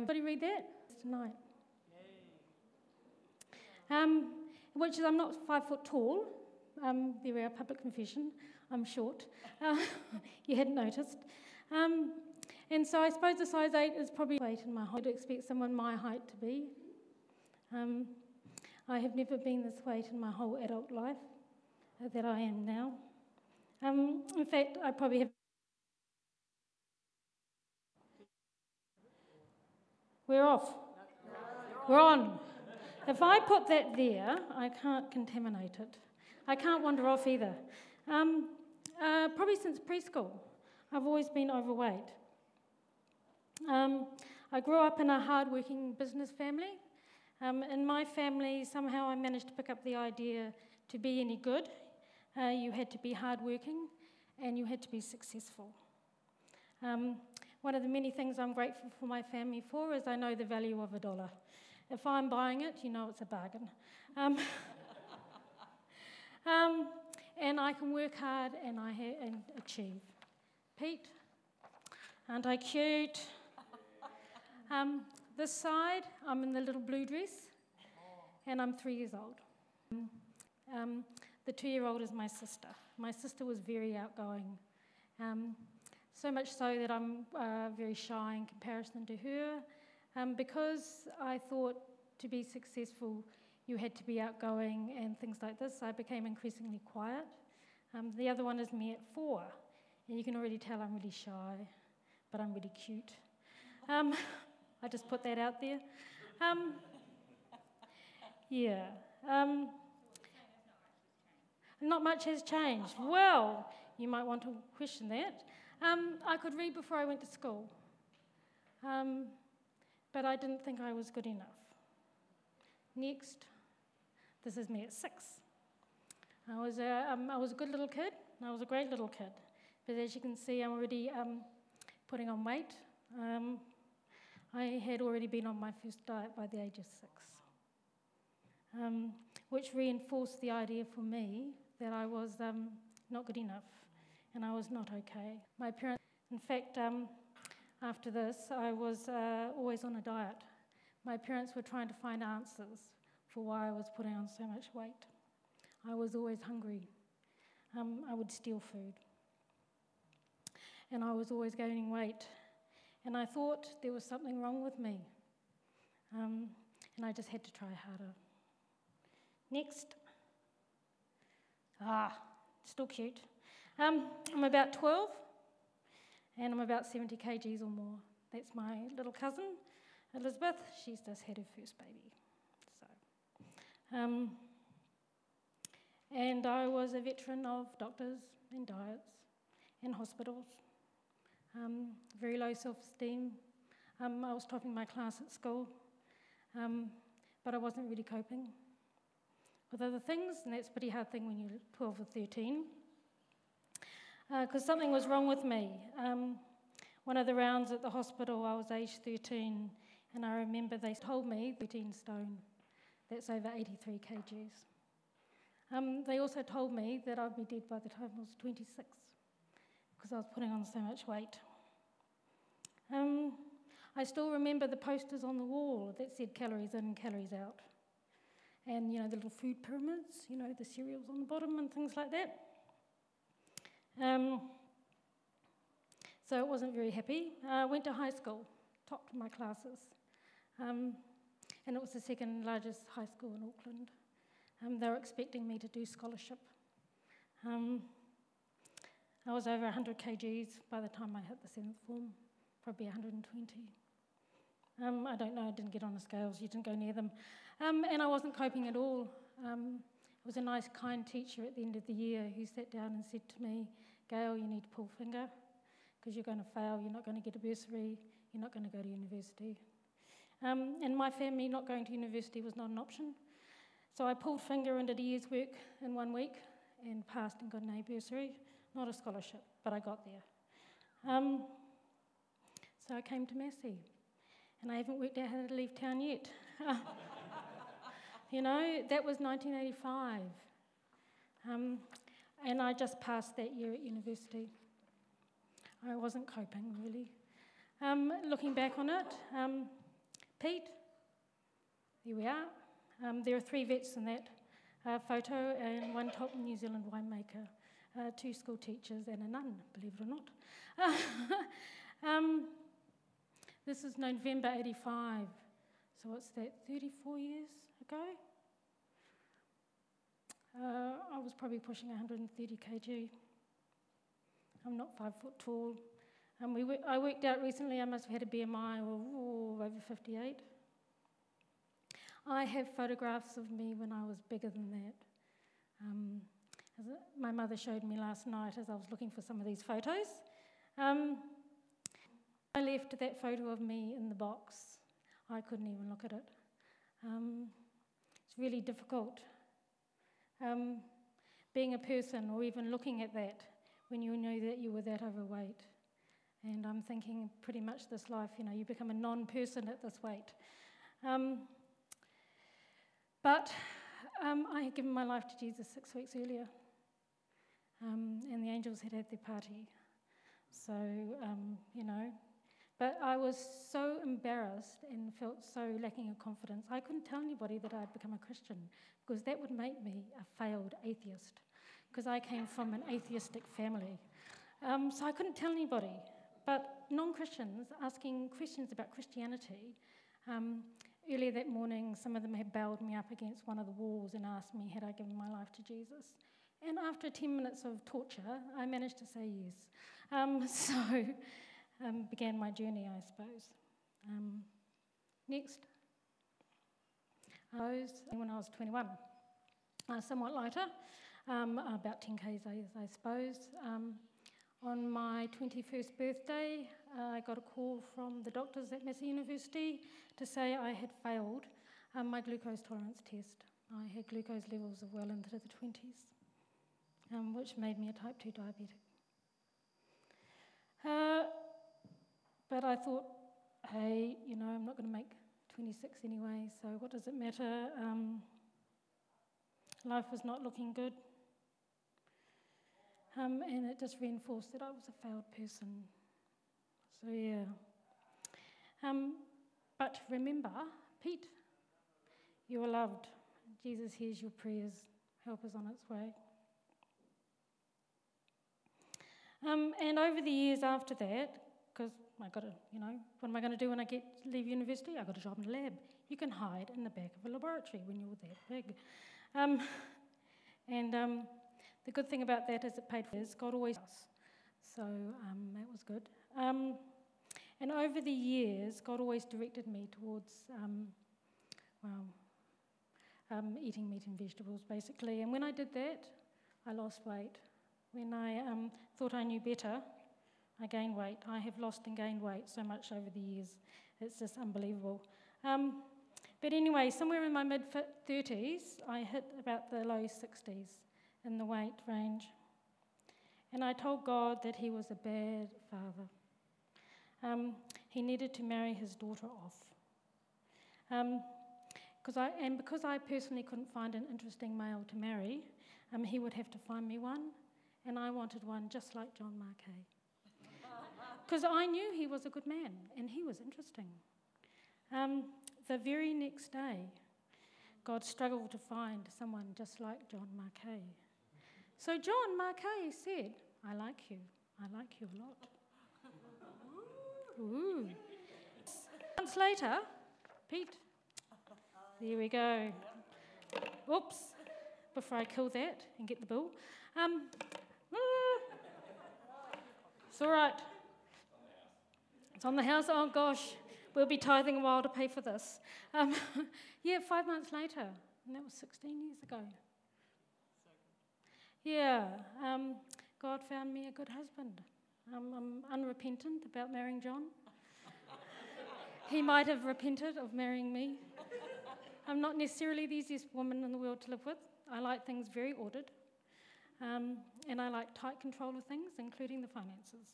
Anybody read that? Tonight. Which is, I'm not 5 foot tall. There we are, public confession. I'm short. You hadn't noticed. And so I suppose a size 8 is probably weight in my height. I'd expect someone my height to be. I have never been this weight in my whole adult life that I am now. In fact, I probably have... We're off. We're on. If I put that there, I can't contaminate it. I can't wander off either. Probably since preschool, I've always been overweight. I grew up in a hard-working business family. In my family, somehow I managed to pick up the idea to be any good, you had to be hard-working and you had to be successful. One of the many things I'm grateful for my family for is I know the value of $1. If I'm buying it, you know it's a bargain. And I can work hard and achieve. Pete, aren't I cute? This side, I'm in the little blue dress, and I'm 3 years old. The 2-year-old is my sister. My sister was very outgoing, so much so that I'm very shy in comparison to her. Because I thought to be successful, you had to be outgoing and things like this, I became increasingly quiet. The other one is me at 4, and you can already tell I'm really shy, but I'm really cute. I just put that out there. Not much has changed. Well, you might want to question that. I could read before I went to school, but I didn't think I was good enough. Next, this is me at 6. I was a good little kid, and I was a great little kid. But as you can see, I'm already putting on weight. I had already been on my first diet by the age of 6, which reinforced the idea for me that I was not good enough and I was not okay. My parents, in fact, after this, I was always on a diet. My parents were trying to find answers for why I was putting on so much weight. I was always hungry. I would steal food. And I was always gaining weight. And I thought there was something wrong with me. And I just had to try harder. Next. Still cute. I'm about 12, and I'm about 70 kgs or more. That's my little cousin, Elizabeth. She's just had her first baby. And I was a veteran of doctors and diets and hospitals. Very low self-esteem. I was topping my class at school, but I wasn't really coping with other things, and that's a pretty hard thing when you're 12 or 13, because something was wrong with me. One of the rounds at the hospital, I was age 13, and I remember they told me 13 stone. That's over 83 kgs. They also told me that I'd be dead by the time I was 26, because I was putting on so much weight. I still remember the posters on the wall that said calories in, calories out. And, the little food pyramids, the cereals on the bottom and things like that. So I wasn't very happy. I went to high school, topped my classes. And it was the second largest high school in Auckland. They were expecting me to do scholarship. I was over 100 kgs by the time I hit the 7th form, probably 120. I don't know, I didn't get on the scales, you didn't go near them. And I wasn't coping at all. It was a nice, kind teacher at the end of the year who sat down and said to me, Gail, you need to pull finger, because you're going to fail, you're not going to get a bursary, you're not going to go to university. In my family, not going to university was not an option. So I pulled finger and did a year's work in 1 week and passed and got an A bursary. Not a scholarship, but I got there. So I came to Massey, and I haven't worked out how to leave town yet. That was 1985. And I just passed that year at university. I wasn't coping, really. Looking back on it, Pete, here we are. There are 3 vets in that photo and 1 top New Zealand winemaker, 2 school teachers and a nun, believe it or not. This is November 85, so what's that, 34 years ago? I was probably pushing 130 kg. I'm not 5 foot tall. I worked out recently I must have had a BMI of over 58. I have photographs of me when I was bigger than that. My mother showed me last night as I was looking for some of these photos. I left that photo of me in the box. I couldn't even look at it. It's really difficult being a person or even looking at that when you know that you were that overweight. And I'm thinking pretty much this life, you become a non-person at this weight. But I had given my life to Jesus 6 weeks earlier, and the angels had their party. So, but I was so embarrassed and felt so lacking of confidence. I couldn't tell anybody that I'd become a Christian because that would make me a failed atheist because I came from an atheistic family. So I couldn't tell anybody. But non-Christians asking questions about Christianity, earlier that morning, some of them had bailed me up against one of the walls and asked me had I given my life to Jesus. And after 10 minutes of torture, I managed to say yes. So began my journey, I suppose. Next. When I was 21. Somewhat lighter, about 10 k's, I suppose. On my 21st birthday, I got a call from the doctors at Massey University to say I had failed my glucose tolerance test. I had glucose levels of well into the 20s, which made me a type 2 diabetic. But I thought, hey, I'm not going to make 26 anyway, so what does it matter? Life was not looking good. And it just reinforced that I was a failed person. So, yeah. But remember, Pete, you are loved. Jesus hears your prayers. Help is on its way. And over the years after that, because I got to, what am I going to do when I leave university? I got a job in a lab. You can hide in the back of a laboratory when you're that big. The good thing about that is it paid for us. God always does. So that was good. And over the years, God always directed me towards, eating meat and vegetables, basically. And when I did that, I lost weight. When I thought I knew better, I gained weight. I have lost and gained weight so much over the years. It's just unbelievable. But anyway, somewhere in my mid-30s, I hit about the low 60s in the weight range. And I told God that he was a bad father. He needed to marry his daughter off. Because I personally couldn't find an interesting male to marry, he would have to find me one, and I wanted one just like John Markay. Because I knew he was a good man, and he was interesting. The very next day, God struggled to find someone just like John Markay. So John Markay said, I like you a lot. Ooh. Months later, Pete, there we go. Oops, before I kill that and get the bill. It's all right. It's on the house. Oh gosh, we'll be tithing a while to pay for this. 5 months later, and that was 16 years ago. Yeah, God found me a good husband. I'm unrepentant about marrying John. He might have repented of marrying me. I'm not necessarily the easiest woman in the world to live with. I like things very ordered, and I like tight control of things, including the finances.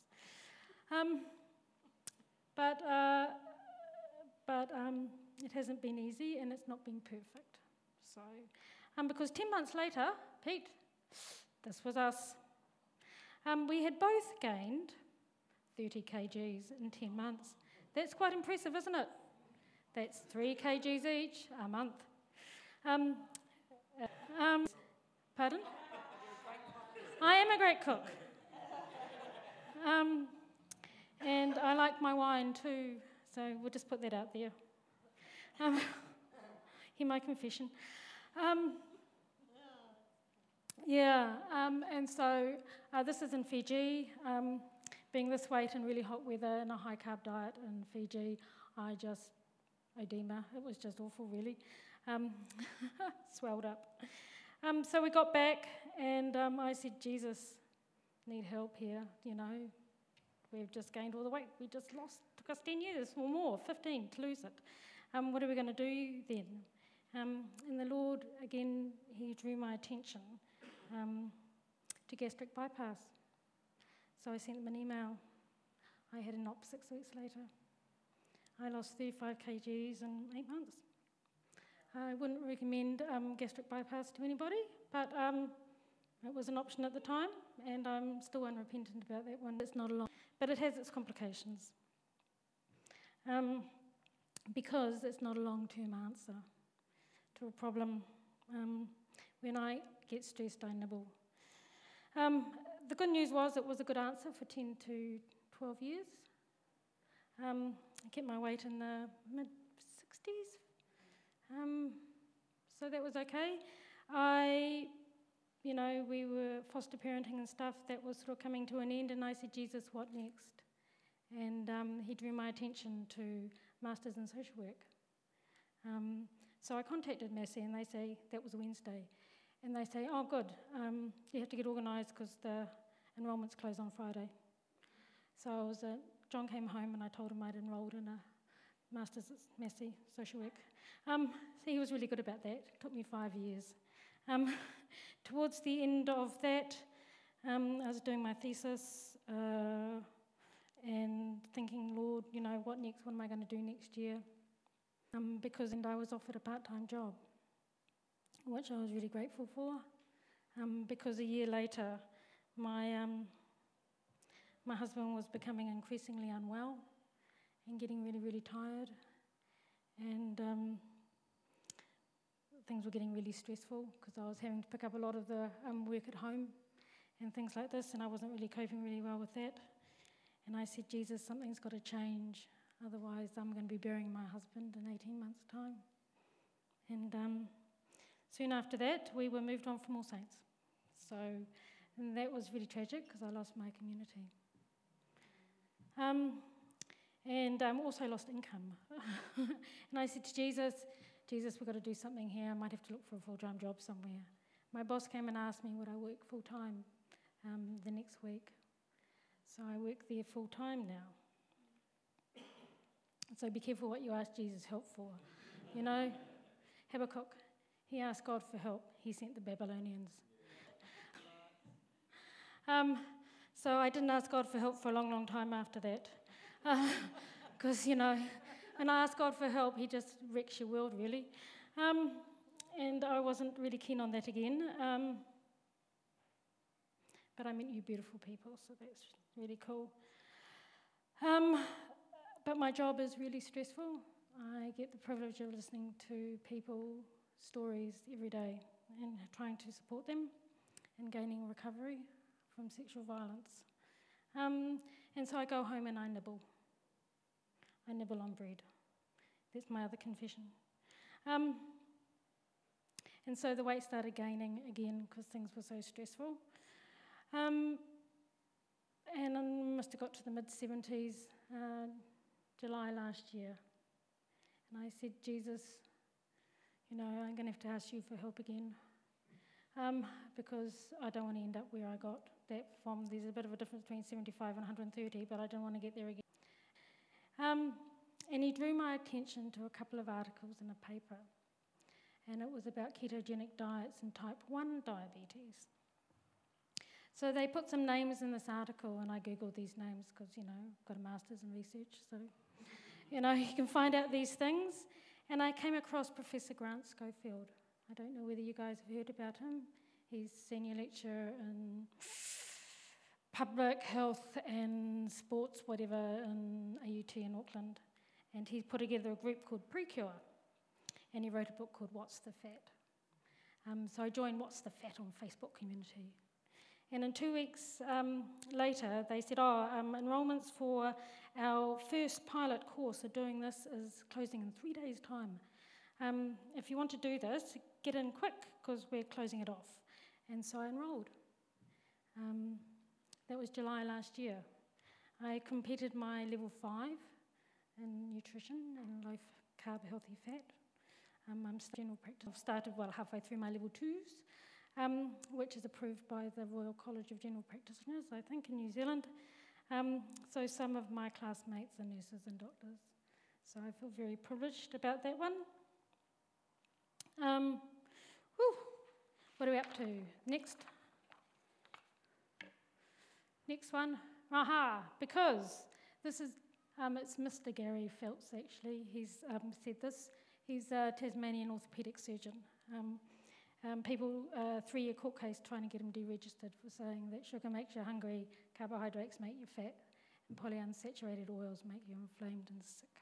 But it hasn't been easy, and it's not been perfect. So, because 10 months later, Pete, this was us. We had both gained 30 kgs in 10 months. That's quite impressive, isn't it? That's 3 kgs each a month. Um, Pardon? I am a great cook. And I like my wine too, so we'll just put that out there. Hear my confession. And so this is in Fiji. Being this weight in really hot weather and a high carb diet in Fiji, edema. It was just awful, really. Swelled up. So we got back, and I said, Jesus, need help here, We've just gained all the weight. We just lost. Took us 10 years or more, 15 to lose it. What are we going to do then? And the Lord, again, He drew my attention to gastric bypass. So I sent them an email. I had an op 6 weeks later. I lost 35 kgs in 8 months. I wouldn't recommend gastric bypass to anybody, but it was an option at the time, and I'm still unrepentant about that one. It's not a long, but it has its complications. Because it's not a long-term answer to a problem. When I get stressed, I nibble. The good news was it was a good answer for 10 to 12 years. I kept my weight in the mid-60s, so that was okay. We were foster parenting and stuff, that was sort of coming to an end, and I said, Jesus, what next? And He drew my attention to Masters in Social Work. So I contacted Massey, and they say, that was Wednesday, and they say, oh, good, you have to get organised because the enrolments close on Friday. So John came home, and I told him I'd enrolled in a Masters at Massey Social Work. So he was really good about that. It took me 5 years. Towards the end of that, I was doing my thesis and thinking, Lord, what next? What am I going to do next year? Because I was offered a part-time job, which I was really grateful for, because a year later, my husband was becoming increasingly unwell and getting really, really tired, and things were getting really stressful because I was having to pick up a lot of the work at home and things like this, and I wasn't really coping really well with that. And I said, Jesus, something's got to change, otherwise I'm going to be burying my husband in 18 months' time. And soon after that, we were moved on from All Saints. And that was really tragic because I lost my community. And also lost income. And I said to Jesus, we've got to do something here. I might have to look for a full-time job somewhere. My boss came and asked me would I work full-time the next week. So I work there full-time now. So be careful what you ask Jesus help for. Habakkuk, he asked God for help. He sent the Babylonians. So I didn't ask God for help for a long, long time after that. Because, when I ask God for help, He just wrecks your world, really. And I wasn't really keen on that again. But I met you beautiful people, so that's really cool. But my job is really stressful. I get the privilege of listening to people's stories every day and trying to support them and gaining recovery from sexual violence. And so I go home and I nibble. I nibble on bread. That's my other confession. And so the weight started gaining again because things were so stressful. And I must have got to the mid-70s, July last year. And I said, Jesus, I'm going to have to ask you for help again because I don't want to end up where I got that from. There's a bit of a difference between 75 and 130, but I don't want to get there again. And He drew my attention to a couple of articles in a paper, and it was about ketogenic diets and type 1 diabetes. So they put some names in this article, and I Googled these names because, I've got a master's in research, so, you can find out these things. And I came across Professor Grant Schofield. I don't know whether you guys have heard about him. He's senior lecturer in public health and sports, whatever, in AUT in Auckland. And he put together a group called Precure, and he wrote a book called What's the Fat? So I joined What's the Fat on Facebook community. And in 2 weeks later, they said, enrolments for our first pilot course of doing this is closing in 3 days' time. If you want to do this, get in quick, because we're closing it off. And so I enrolled. That was July last year. I completed my level 5 in nutrition and low carb, healthy fat. I'm general practice. I've started halfway through my level 2s, which is approved by the Royal College of General Practitioners, I think, in New Zealand. So some of my classmates are nurses and doctors. So I feel very privileged about that one. What are we up to? Next one. Because this is, it's Mr. Gary Phelps, actually. He's said this. He's a Tasmanian orthopaedic surgeon. People, 3-year court case trying to get him deregistered for saying that sugar makes you hungry, carbohydrates make you fat, and polyunsaturated oils make you inflamed and sick.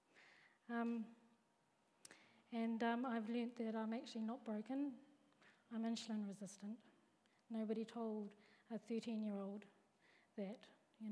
I've learnt that I'm actually not broken. I'm insulin resistant. Nobody told a 13-year-old that,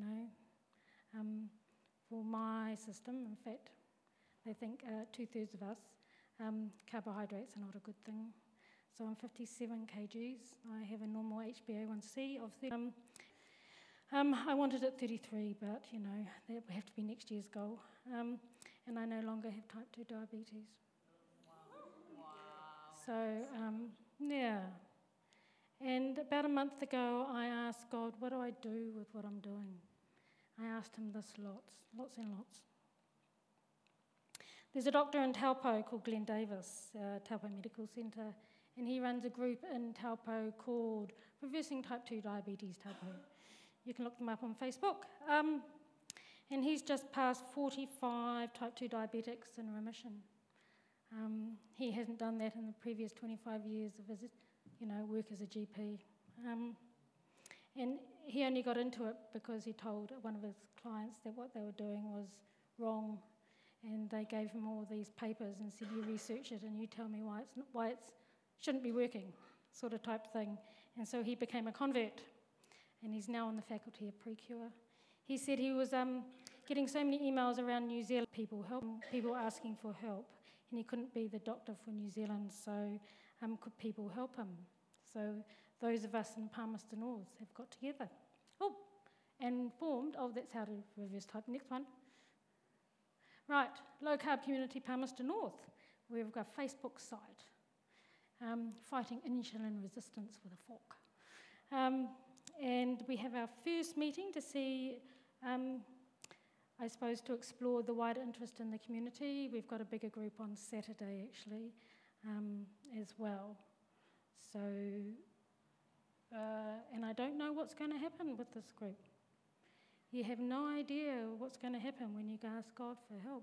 for my system, in fact, they think 2/3 of us, carbohydrates are not a good thing. So I'm 57 kgs. I have a normal HbA1c of 30. I wanted it 33, but, that would have to be next year's goal. And I no longer have type 2 diabetes. Wow. So, yeah. And about a month ago, I asked God, what do I do with what I'm doing? I asked him this lots and lots. There's a doctor in Taupo called Glenn Davis, Taupo Medical Centre, and he runs a group in Taupo called Reversing Type 2 Diabetes Taupo. You can look them up on Facebook. And he's just passed 45 type 2 diabetics in remission. He hasn't done that in the previous 25 years of his, work as a GP. And he only got into it because he told one of his clients that what they were doing was wrong, and they gave him all these papers and said, you research it and you tell me why it shouldn't be working, sort of type thing. And so he became a convert, and he's now on the faculty of Precure. He said he was getting so many emails around New Zealand, people asking for help, and he couldn't be the doctor for New Zealand, so could people help him? So those of us in Palmerston North have got together. And formed, that's how to reverse type. Next one. Right, Low Carb Community Palmerston North. We've got a Facebook site, Fighting Insulin Resistance with a Fork. And we have our first meeting to see, to explore the wider interest in the community. We've got a bigger group on Saturday, actually, as well. So, and I don't know what's going to happen with this group. You have no idea what's going to happen when you ask God for help.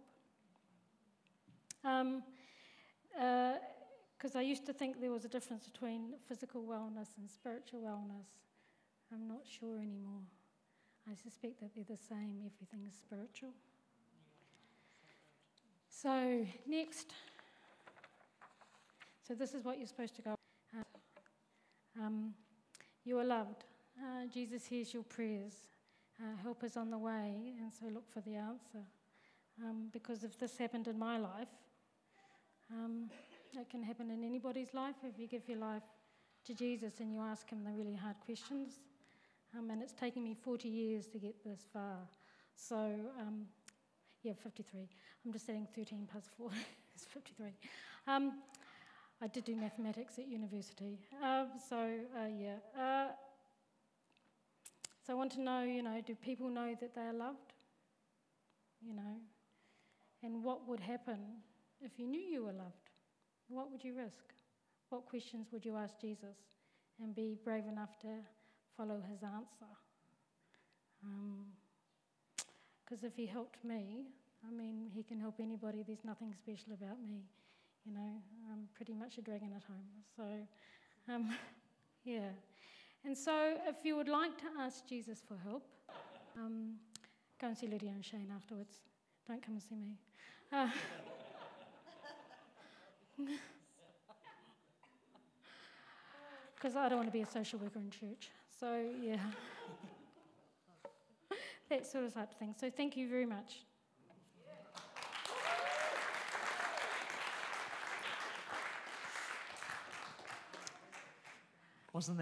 Because I used to think there was a difference between physical wellness and spiritual wellness. I'm not sure anymore. I suspect that they're the same. Everything is spiritual. So, next. So this is what you're supposed to go. You are loved. Jesus hears your prayers. Help is on the way, and so look for the answer. Because if this happened in my life, it can happen in anybody's life if you give your life to Jesus and you ask him the really hard questions. And it's taken me 40 years to get this far. So, 53. I'm just saying 13 plus 4 is 53. I did do mathematics at university. So I want to know, do people know that they are loved? And what would happen if you knew you were loved? What would you risk? What questions would you ask Jesus and be brave enough to follow his answer? Because if he helped me, he can help anybody. There's nothing special about me. I'm pretty much a dragon at home. So, yeah. And so if you would like to ask Jesus for help, go and see Lydia and Shane afterwards. don't come and see me. Because I don't want to be a social worker in church. So, yeah. That sort of type of thing. So thank you very much. Wasn't that